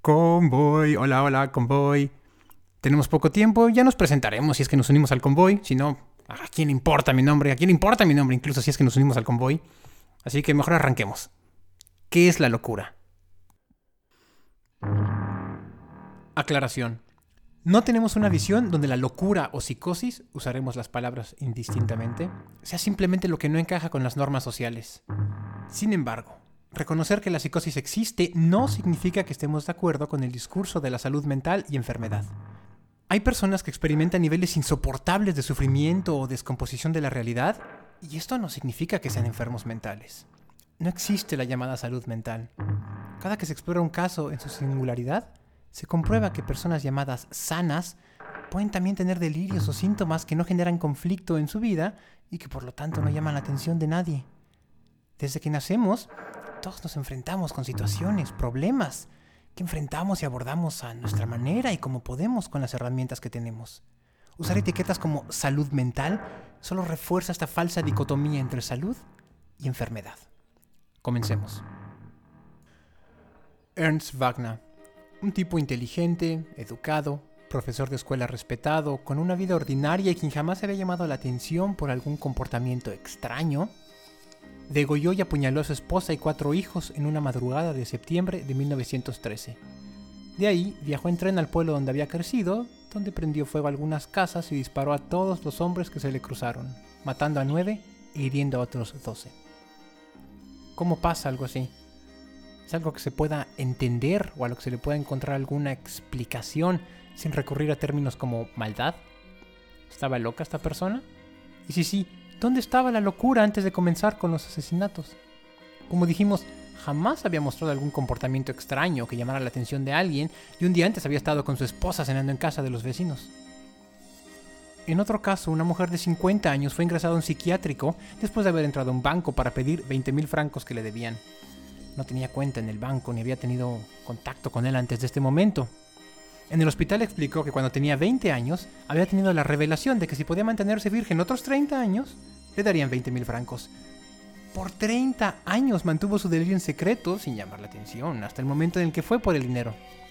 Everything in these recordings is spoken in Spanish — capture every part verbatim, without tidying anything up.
Convoy, hola, hola, convoy. Tenemos poco tiempo, ya nos presentaremos si es que nos unimos al convoy. Si no, ¿a quién le importa mi nombre? ¿A quién le importa mi nombre? Incluso si es que nos unimos al convoy. Así que mejor arranquemos. ¿Qué es la locura? Aclaración. No tenemos una visión donde la locura o psicosis, usaremos las palabras indistintamente, sea simplemente lo que no encaja con las normas sociales. Sin embargo, reconocer que la psicosis existe no significa que estemos de acuerdo con el discurso de la salud mental y enfermedad. Hay personas que experimentan niveles insoportables de sufrimiento o descomposición de la realidad, y esto no significa que sean enfermos mentales. No existe la llamada salud mental. Cada que se explora un caso en su singularidad, se comprueba que personas llamadas sanas pueden también tener delirios o síntomas que no generan conflicto en su vida y que por lo tanto no llaman la atención de nadie. Desde que nacemos, todos nos enfrentamos con situaciones, problemas, que enfrentamos y abordamos a nuestra manera y como podemos con las herramientas que tenemos. Usar etiquetas como salud mental solo refuerza esta falsa dicotomía entre salud y enfermedad. Comencemos. Ernst Wagner. Un tipo inteligente, educado, profesor de escuela respetado, con una vida ordinaria y quien jamás se había llamado la atención por algún comportamiento extraño, degolló y apuñaló a su esposa y cuatro hijos en una madrugada de septiembre de mil novecientos trece. De ahí viajó en tren al pueblo donde había crecido, donde prendió fuego a algunas casas y disparó a todos los hombres que se le cruzaron, matando a nueve e hiriendo a otros doce. ¿Cómo pasa algo así? ¿Es algo que se pueda entender o a lo que se le pueda encontrar alguna explicación sin recurrir a términos como maldad? ¿Estaba loca esta persona? Y si sí, ¿dónde estaba la locura antes de comenzar con los asesinatos? Como dijimos, jamás había mostrado algún comportamiento extraño que llamara la atención de alguien y un día antes había estado con su esposa cenando en casa de los vecinos. En otro caso, una mujer de cincuenta años fue ingresada a un psiquiátrico después de haber entrado a un banco para pedir veinte mil francos que le debían. No tenía cuenta en el banco ni había tenido contacto con él antes de este momento. En el hospital explicó que cuando tenía veinte años había tenido la revelación de que si podía mantenerse virgen otros treinta años, le darían veinte mil francos. Por treinta años mantuvo su delirio en secreto sin llamar la atención, hasta el momento en el que fue por el dinero.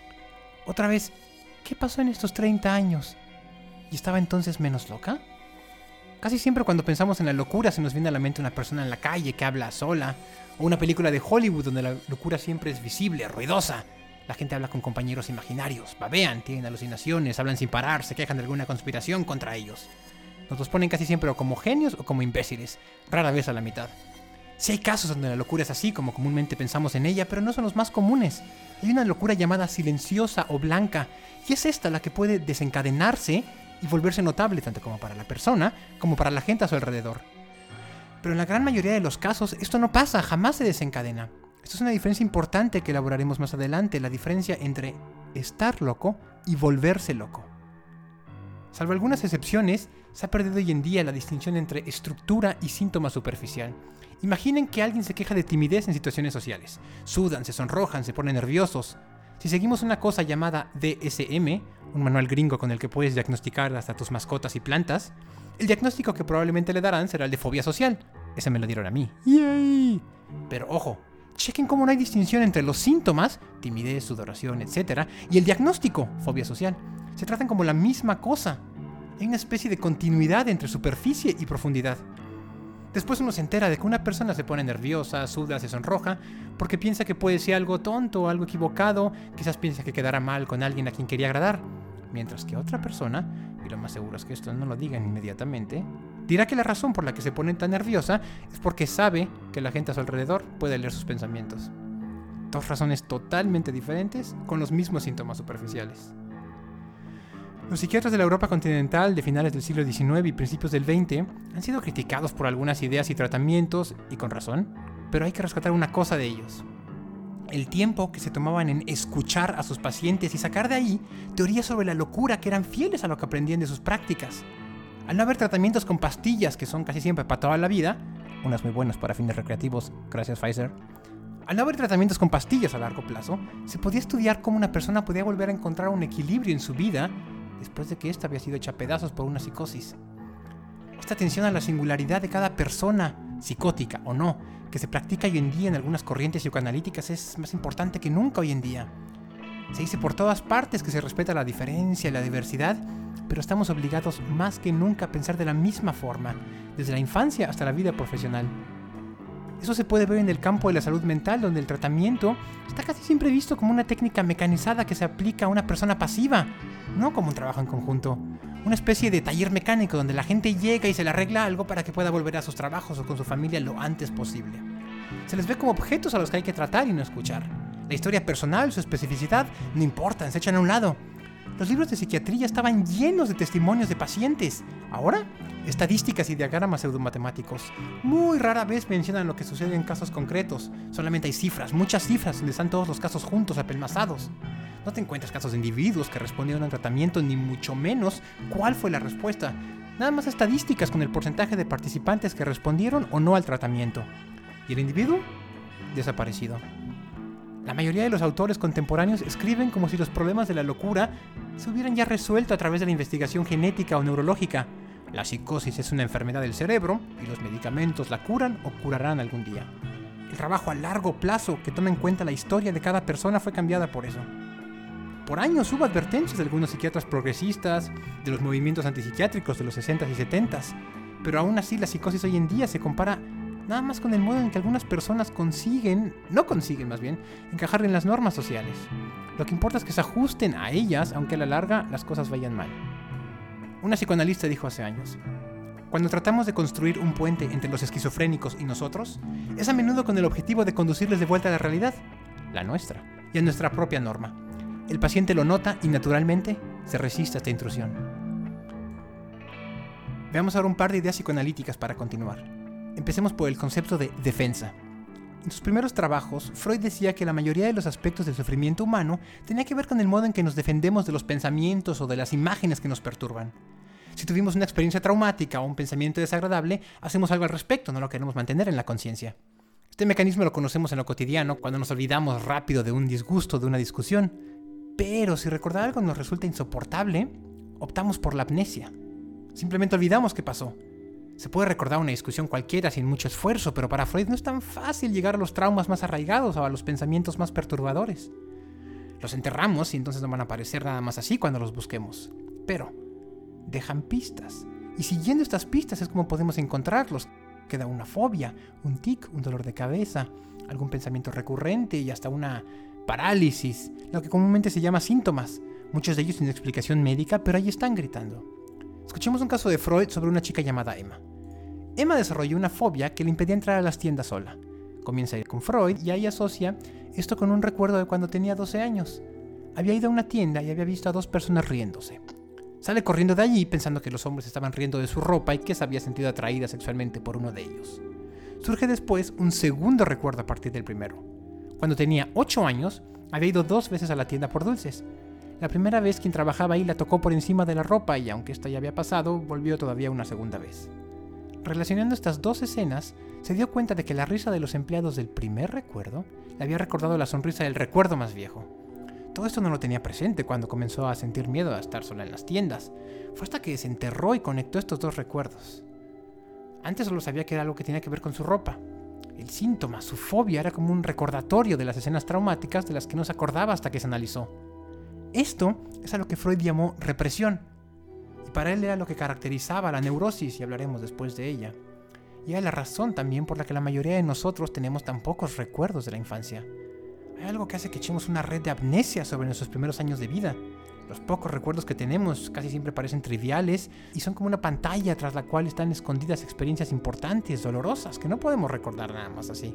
Otra vez, ¿qué pasó en estos treinta años? ¿Y estaba entonces menos loca? Casi siempre cuando pensamos en la locura se nos viene a la mente una persona en la calle que habla sola, o una película de Hollywood donde la locura siempre es visible, ruidosa. La gente habla con compañeros imaginarios, babean, tienen alucinaciones, hablan sin parar, se quejan de alguna conspiración contra ellos. Nos los ponen casi siempre o como genios o como imbéciles, rara vez a la mitad. Sí hay casos donde la locura es así como comúnmente pensamos en ella, pero no son los más comunes. Hay una locura llamada silenciosa o blanca, y es esta la que puede desencadenarse y volverse notable tanto como para la persona como para la gente a su alrededor. Pero en la gran mayoría de los casos esto no pasa, jamás se desencadena. Esto es una diferencia importante que elaboraremos más adelante, la diferencia entre estar loco y volverse loco. Salvo algunas excepciones, se ha perdido hoy en día la distinción entre estructura y síntoma superficial. Imaginen que alguien se queja de timidez en situaciones sociales. Sudan, se sonrojan, se ponen nerviosos. Si seguimos una cosa llamada D S M, un manual gringo con el que puedes diagnosticar hasta tus mascotas y plantas, el diagnóstico que probablemente le darán será el de fobia social. Ese me lo dieron a mí. ¡Yay! Pero ojo, chequen cómo no hay distinción entre los síntomas, timidez, sudoración, etcétera, y el diagnóstico, fobia social. Se tratan como la misma cosa. Hay una especie de continuidad entre superficie y profundidad. Después uno se entera de que una persona se pone nerviosa, suda, se sonroja, porque piensa que puede ser algo tonto o algo equivocado, quizás piensa que quedará mal con alguien a quien quería agradar. Mientras que otra persona, y lo más seguro es que esto no lo digan inmediatamente, dirá que la razón por la que se pone tan nerviosa es porque sabe que la gente a su alrededor puede leer sus pensamientos. Dos razones totalmente diferentes con los mismos síntomas superficiales. Los psiquiatras de la Europa continental de finales del siglo diecinueve y principios del veinte han sido criticados por algunas ideas y tratamientos, y con razón, pero hay que rescatar una cosa de ellos: el tiempo que se tomaban en escuchar a sus pacientes y sacar de ahí teorías sobre la locura que eran fieles a lo que aprendían de sus prácticas. Al no haber tratamientos con pastillas, que son casi siempre para toda la vida, unas muy buenas para fines recreativos, gracias Pfizer, al no haber tratamientos con pastillas a largo plazo, se podía estudiar cómo una persona podía volver a encontrar un equilibrio en su vida después de que ésta había sido hecha a pedazos por una psicosis. Esta atención a la singularidad de cada persona, psicótica o no, que se practica hoy en día en algunas corrientes psicoanalíticas es más importante que nunca hoy en día. Se dice por todas partes que se respeta la diferencia y la diversidad, pero estamos obligados más que nunca a pensar de la misma forma, desde la infancia hasta la vida profesional. Eso se puede ver en el campo de la salud mental, donde el tratamiento está casi siempre visto como una técnica mecanizada que se aplica a una persona pasiva, no como un trabajo en conjunto. Una especie de taller mecánico donde la gente llega y se le arregla algo para que pueda volver a sus trabajos o con su familia lo antes posible. Se les ve como objetos a los que hay que tratar y no escuchar. La historia personal, su especificidad, no importan, se echan a un lado. Los libros de psiquiatría estaban llenos de testimonios de pacientes. Ahora, estadísticas y diagramas pseudomatemáticos. Muy rara vez mencionan lo que sucede en casos concretos. Solamente hay cifras, muchas cifras, donde están todos los casos juntos, apelmazados. No te encuentras casos de individuos que respondieron al tratamiento, ni mucho menos cuál fue la respuesta. Nada más estadísticas con el porcentaje de participantes que respondieron o no al tratamiento. ¿Y el individuo? Desaparecido. La mayoría de los autores contemporáneos escriben como si los problemas de la locura se hubieran ya resuelto a través de la investigación genética o neurológica. La psicosis es una enfermedad del cerebro y los medicamentos la curan o curarán algún día. El trabajo a largo plazo que toma en cuenta la historia de cada persona fue cambiada por eso. Por años hubo advertencias de algunos psiquiatras progresistas, de los movimientos antipsiquiátricos de los sesentas y setentas, pero aún así la psicosis hoy en día se compara nada más con el modo en que algunas personas consiguen, no consiguen más bien, encajar en las normas sociales. Lo que importa es que se ajusten a ellas, aunque a la larga las cosas vayan mal. Una psicoanalista dijo hace años: cuando tratamos de construir un puente entre los esquizofrénicos y nosotros, es a menudo con el objetivo de conducirles de vuelta a la realidad, la nuestra, y a nuestra propia norma. El paciente lo nota y naturalmente se resiste a esta intrusión. Veamos ahora un par de ideas psicoanalíticas para continuar. Empecemos por el concepto de defensa. En sus primeros trabajos, Freud decía que la mayoría de los aspectos del sufrimiento humano tenía que ver con el modo en que nos defendemos de los pensamientos o de las imágenes que nos perturban. Si tuvimos una experiencia traumática o un pensamiento desagradable, hacemos algo al respecto, no lo queremos mantener en la conciencia. Este mecanismo lo conocemos en lo cotidiano, cuando nos olvidamos rápido de un disgusto, de una discusión. Pero si recordar algo nos resulta insoportable, optamos por la amnesia. Simplemente olvidamos qué pasó. Se puede recordar una discusión cualquiera sin mucho esfuerzo, pero para Freud no es tan fácil llegar a los traumas más arraigados o a los pensamientos más perturbadores. Los enterramos y entonces no van a aparecer nada más así cuando los busquemos. Pero dejan pistas. Y siguiendo estas pistas es como podemos encontrarlos. Queda una fobia, un tic, un dolor de cabeza, algún pensamiento recurrente y hasta una parálisis, lo que comúnmente se llama síntomas. Muchos de ellos sin explicación médica, pero ahí están gritando. Escuchemos un caso de Freud sobre una chica llamada Emma. Emma desarrolló una fobia que le impedía entrar a las tiendas sola. Comienza a ir con Freud y ahí asocia esto con un recuerdo de cuando tenía doce años. Había ido a una tienda y había visto a dos personas riéndose. Sale corriendo de allí pensando que los hombres estaban riendo de su ropa y que se había sentido atraída sexualmente por uno de ellos. Surge después un segundo recuerdo a partir del primero. Cuando tenía ocho años, había ido dos veces a la tienda por dulces. La primera vez quien trabajaba ahí la tocó por encima de la ropa y aunque esto ya había pasado, volvió todavía una segunda vez. Relacionando estas dos escenas, se dio cuenta de que la risa de los empleados del primer recuerdo le había recordado la sonrisa del recuerdo más viejo. Todo esto no lo tenía presente cuando comenzó a sentir miedo a estar sola en las tiendas. Fue hasta que desenterró y conectó estos dos recuerdos. Antes solo sabía que era algo que tenía que ver con su ropa. El síntoma, su fobia, era como un recordatorio de las escenas traumáticas de las que no se acordaba hasta que se analizó. Esto es a lo que Freud llamó represión. Y para él era lo que caracterizaba la neurosis, y hablaremos después de ella. Y era la razón también por la que la mayoría de nosotros tenemos tan pocos recuerdos de la infancia. Hay algo que hace que echemos una red de amnesia sobre nuestros primeros años de vida. Los pocos recuerdos que tenemos casi siempre parecen triviales y son como una pantalla tras la cual están escondidas experiencias importantes, dolorosas, que no podemos recordar nada más así.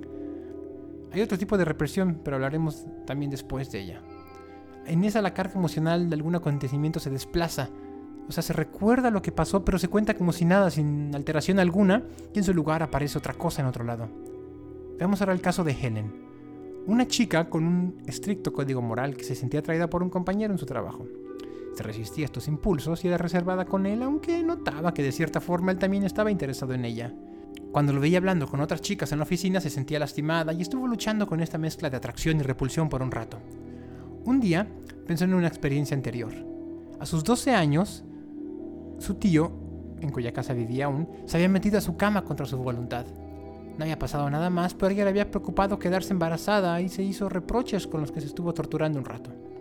Hay otro tipo de represión, pero hablaremos también después de ella. En esa la carga emocional de algún acontecimiento se desplaza. O sea, se recuerda lo que pasó, pero se cuenta como si nada, sin alteración alguna, y en su lugar aparece otra cosa en otro lado. Veamos ahora el caso de Helen. Una chica con un estricto código moral que se sentía atraída por un compañero en su trabajo. Se resistía a estos impulsos y era reservada con él, aunque notaba que de cierta forma él también estaba interesado en ella. Cuando lo veía hablando con otras chicas en la oficina se sentía lastimada y estuvo luchando con esta mezcla de atracción y repulsión por un rato. Un día pensó en una experiencia anterior. A sus doce años, su tío, en cuya casa vivía aún, se había metido a su cama contra su voluntad. No había pasado nada más, pero a ella le había preocupado quedarse embarazada y se hizo reproches con los que se estuvo torturando un rato.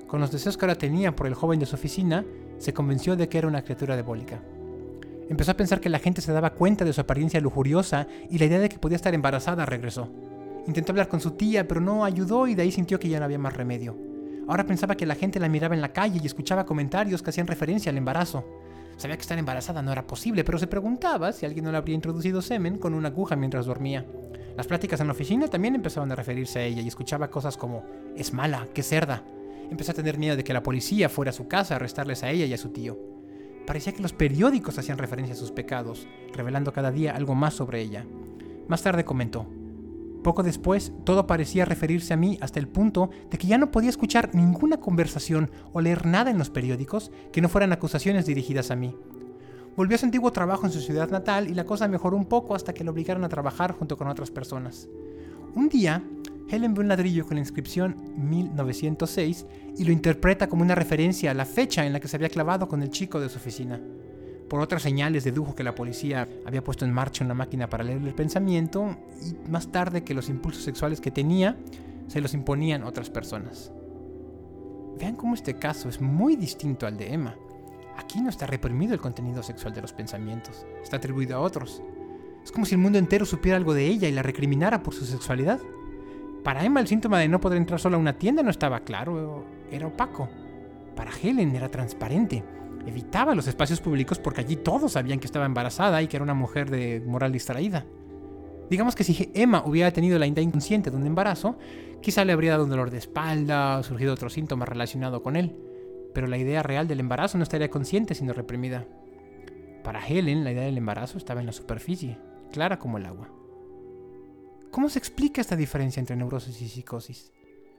Con los deseos que ahora tenía por el joven de su oficina, se convenció de que era una criatura diabólica. Empezó a pensar que la gente se daba cuenta de su apariencia lujuriosa y la idea de que podía estar embarazada regresó. Intentó hablar con su tía, pero no ayudó y de ahí sintió que ya no había más remedio. Ahora pensaba que la gente la miraba en la calle y escuchaba comentarios que hacían referencia al embarazo. Sabía que estar embarazada no era posible, pero se preguntaba si alguien no le habría introducido semen con una aguja mientras dormía. Las pláticas en la oficina también empezaban a referirse a ella y escuchaba cosas como «es mala, qué cerda». Empezó a tener miedo de que la policía fuera a su casa a arrestarles a ella y a su tío. Parecía que los periódicos hacían referencia a sus pecados, revelando cada día algo más sobre ella. Más tarde comentó: «Poco después, todo parecía referirse a mí hasta el punto de que ya no podía escuchar ninguna conversación o leer nada en los periódicos que no fueran acusaciones dirigidas a mí». Volvió a su antiguo trabajo en su ciudad natal y la cosa mejoró un poco hasta que lo obligaron a trabajar junto con otras personas. Un día, Helen ve un ladrillo con la inscripción mil novecientos seis y lo interpreta como una referencia a la fecha en la que se había clavado con el chico de su oficina. Por otras señales dedujo que la policía había puesto en marcha una máquina para leer el pensamiento y más tarde que los impulsos sexuales que tenía se los imponían otras personas. Vean cómo este caso es muy distinto al de Emma. Aquí no está reprimido el contenido sexual de los pensamientos, está atribuido a otros. Es como si el mundo entero supiera algo de ella y la recriminara por su sexualidad. Para Emma el síntoma de no poder entrar sola a una tienda no estaba claro, era opaco. Para Helen era transparente. Evitaba los espacios públicos porque allí todos sabían que estaba embarazada y que era una mujer de moral distraída. Digamos que si Emma hubiera tenido la idea inconsciente de un embarazo, quizá le habría dado un dolor de espalda o surgido otro síntoma relacionado con él. Pero la idea real del embarazo no estaría consciente sino reprimida. Para Helen, la idea del embarazo estaba en la superficie, clara como el agua. ¿Cómo se explica esta diferencia entre neurosis y psicosis?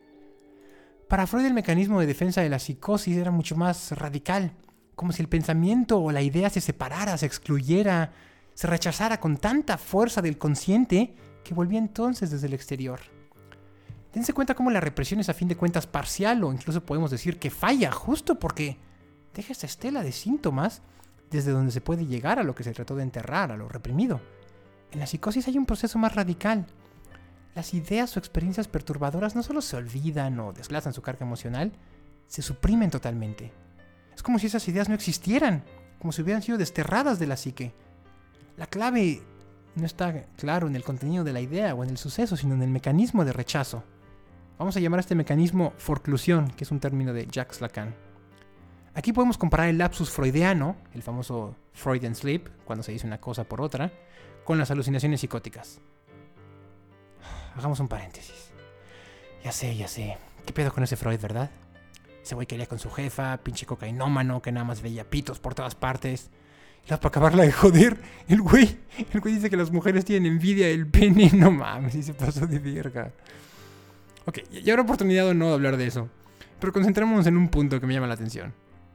Para Freud el mecanismo de defensa de la psicosis era mucho más radical, como si el pensamiento o la idea se separara, se excluyera, se rechazara con tanta fuerza del consciente que volvía entonces desde el exterior. Dense cuenta cómo la represión es a fin de cuentas parcial o incluso podemos decir que falla justo porque deja esta estela de síntomas desde donde se puede llegar a lo que se trató de enterrar, a lo reprimido. En la psicosis hay un proceso más radical. Las ideas o experiencias perturbadoras no solo se olvidan o desplazan su carga emocional, se suprimen totalmente. Es como si esas ideas no existieran, como si hubieran sido desterradas de la psique. La clave no está, claro, en el contenido de la idea o en el suceso, sino en el mecanismo de rechazo. Vamos a llamar a este mecanismo forclusión, que es un término de Jacques Lacan. Aquí podemos comparar el lapsus freudiano, el famoso Freudian slip, cuando se dice una cosa por otra, con las alucinaciones psicóticas. Hagamos un paréntesis. Ya sé, ya sé. ¿Qué pedo con ese Freud, verdad? Ese güey quería con su jefa, pinche cocainómano, que nada más veía pitos por todas partes. Y luego para acabarla de joder, el güey, el güey dice que las mujeres tienen envidia del pene. No mames, y se pasó de verga. Ok, ya habrá oportunidad o no de hablar de eso. Pero concentrémonos en un punto que me llama la atención.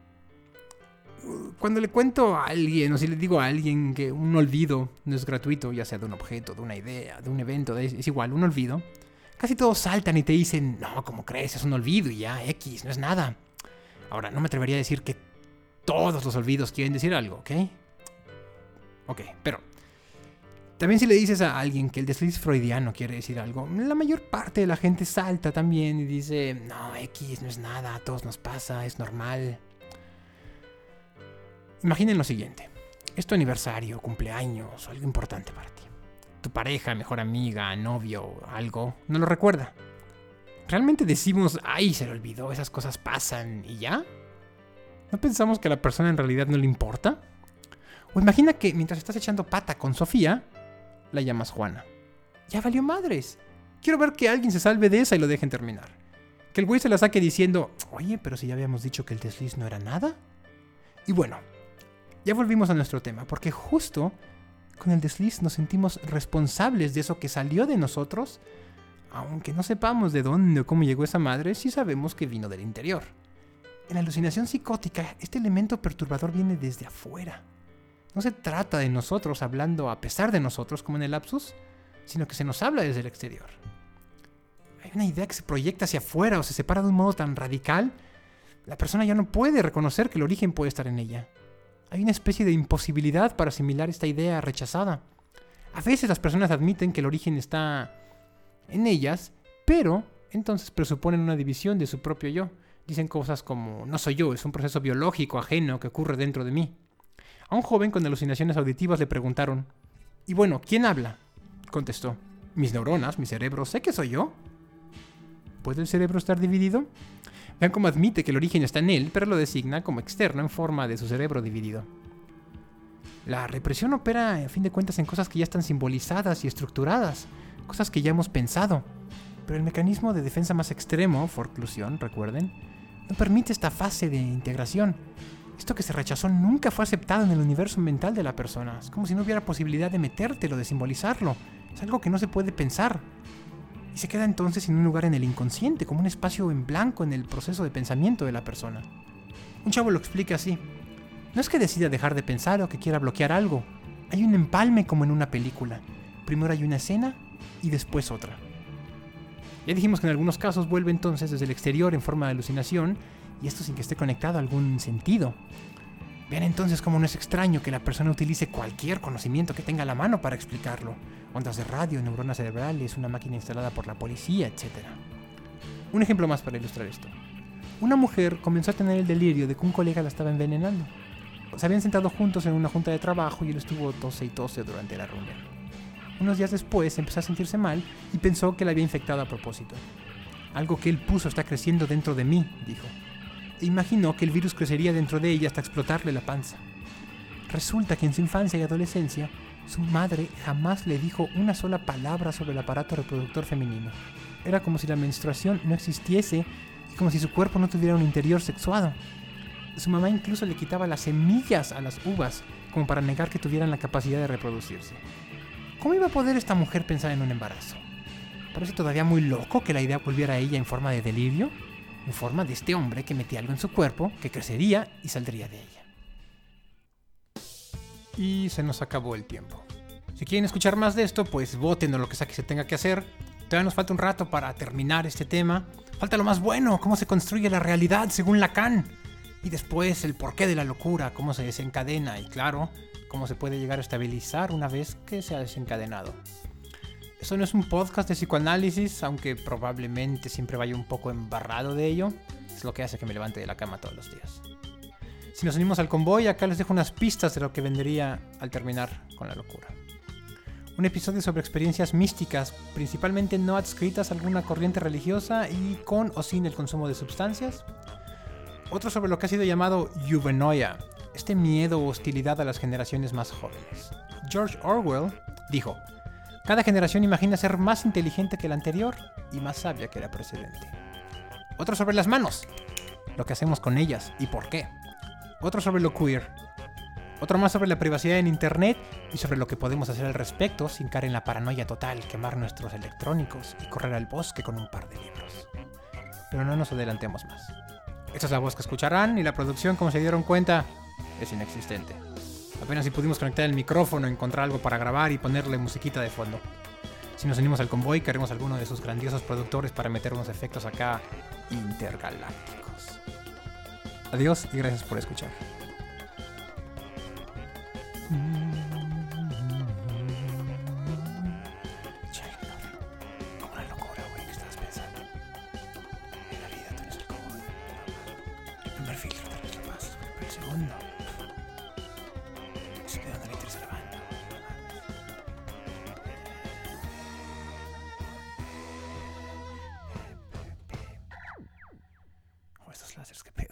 Cuando le cuento a alguien, o si le digo a alguien que un olvido no es gratuito, ya sea de un objeto, de una idea, de un evento, de, es igual, un olvido, casi todos saltan y te dicen, no, ¿cómo crees? Es un olvido y ya, X, no es nada. Ahora, no me atrevería a decir que todos los olvidos quieren decir algo, ¿ok? Ok, pero también si le dices a alguien que el desliz freudiano quiere decir algo, la mayor parte de la gente salta también y dice, no, X, no es nada, a todos nos pasa, es normal. Imaginen lo siguiente, es tu aniversario, cumpleaños o algo importante para ti. Tu pareja, mejor amiga, novio, algo, no lo recuerda. ¿Realmente decimos, ay, se le olvidó, esas cosas pasan y ya? ¿No pensamos que a la persona en realidad no le importa? O imagina que mientras estás echando pata con Sofía, la llamas Juana. Ya valió madres. Quiero ver que alguien se salve de esa y lo dejen terminar. Que el güey se la saque diciendo, oye, pero si ya habíamos dicho que el desliz no era nada. Y bueno, ya volvimos a nuestro tema, porque justo con el desliz nos sentimos responsables de eso que salió de nosotros, aunque no sepamos de dónde o cómo llegó esa madre, sí sabemos que vino del interior. En la alucinación psicótica, este elemento perturbador viene desde afuera. No se trata de nosotros hablando a pesar de nosotros, como en el lapsus, sino que se nos habla desde el exterior. Hay una idea que se proyecta hacia afuera o se separa de un modo tan radical, la persona ya no puede reconocer que el origen puede estar en ella. Hay una especie de imposibilidad para asimilar esta idea rechazada. A veces las personas admiten que el origen está en ellas, pero entonces presuponen una división de su propio yo, Dicen cosas como, no soy yo, es un proceso biológico ajeno que ocurre dentro de mí. A un joven con alucinaciones auditivas le preguntaron, y bueno, ¿quién habla? Contestó, mis neuronas, mi cerebro, sé que soy yo. ¿Puede el cerebro estar dividido? Vean cómo admite que el origen está en él, pero lo designa como externo en forma de su cerebro dividido. La represión opera, a fin de cuentas, en cosas que ya están simbolizadas y estructuradas, cosas que ya hemos pensado. Pero el mecanismo de defensa más extremo, forclusión, recuerden, no permite esta fase de integración. Esto que se rechazó nunca fue aceptado en el universo mental de la persona. Es como si no hubiera posibilidad de metértelo, de simbolizarlo. Es algo que no se puede pensar. Y se queda entonces en un lugar en el inconsciente, como un espacio en blanco en el proceso de pensamiento de la persona. Un chavo lo explica así. No es que decida dejar de pensar o que quiera bloquear algo. Hay un empalme como en una película. Primero hay una escena y después otra. Ya dijimos que en algunos casos vuelve entonces desde el exterior en forma de alucinación, y esto sin que esté conectado a algún sentido. Vean entonces cómo no es extraño que la persona utilice cualquier conocimiento que tenga a la mano para explicarlo. Ondas de radio, neuronas cerebrales, una máquina instalada por la policía, etcétera. Un ejemplo más para ilustrar esto. Una mujer comenzó a tener el delirio de que un colega la estaba envenenando. Se habían sentado juntos en una junta de trabajo y él estuvo tose y tose durante la reunión. Unos días después empezó a sentirse mal y pensó que la había infectado a propósito. Algo que él puso está creciendo dentro de mí, dijo. E imaginó que el virus crecería dentro de ella hasta explotarle la panza. Resulta que en su infancia y adolescencia, su madre jamás le dijo una sola palabra sobre el aparato reproductor femenino. Era como si la menstruación no existiese y como si su cuerpo no tuviera un interior sexuado. Su mamá incluso le quitaba las semillas a las uvas como para negar que tuvieran la capacidad de reproducirse. ¿Cómo iba a poder esta mujer pensar en un embarazo? ¿Parece todavía muy loco que la idea volviera a ella en forma de delirio? En forma de este hombre que metía algo en su cuerpo, que crecería y saldría de ella. Y se nos acabó el tiempo. Si quieren escuchar más de esto, pues voten o lo que sea que se tenga que hacer. Todavía nos falta un rato para terminar este tema. Falta lo más bueno, cómo se construye la realidad según Lacan. Y después el porqué de la locura, cómo se desencadena y claro, cómo se puede llegar a estabilizar una vez que se ha desencadenado. Esto no es un podcast de psicoanálisis, aunque probablemente siempre vaya un poco embarrado de ello. Es lo que hace que me levante de la cama todos los días. Si nos unimos al convoy, acá les dejo unas pistas de lo que vendría al terminar con la locura. Un episodio sobre experiencias místicas, principalmente no adscritas a alguna corriente religiosa y con o sin el consumo de sustancias. Otro sobre lo que ha sido llamado eubenoia, este miedo o hostilidad a las generaciones más jóvenes. George Orwell dijo: cada generación imagina ser más inteligente que la anterior y más sabia que la precedente. Otro sobre las manos, lo que hacemos con ellas y por qué. Otro sobre lo queer. Otro más sobre la privacidad en internet y sobre lo que podemos hacer al respecto sin caer en la paranoia total, quemar nuestros electrónicos y correr al bosque con un par de libros. Pero no nos adelantemos más. Esta es la voz que escucharán y la producción, como se dieron cuenta, es inexistente. Apenas si pudimos conectar el micrófono, encontrar algo para grabar y ponerle musiquita de fondo. Si nos unimos al convoy, queremos alguno de sus grandiosos productores para meter unos efectos acá intergalácticos. Adiós y gracias por escuchar. Como una locura, güey, ¿qué estabas pensando? En la vida tú eres el convoy. El primer filtro te lo pasas, pero el segundo... ¿De dónde le interesa la banda? O estos láseres que pegan.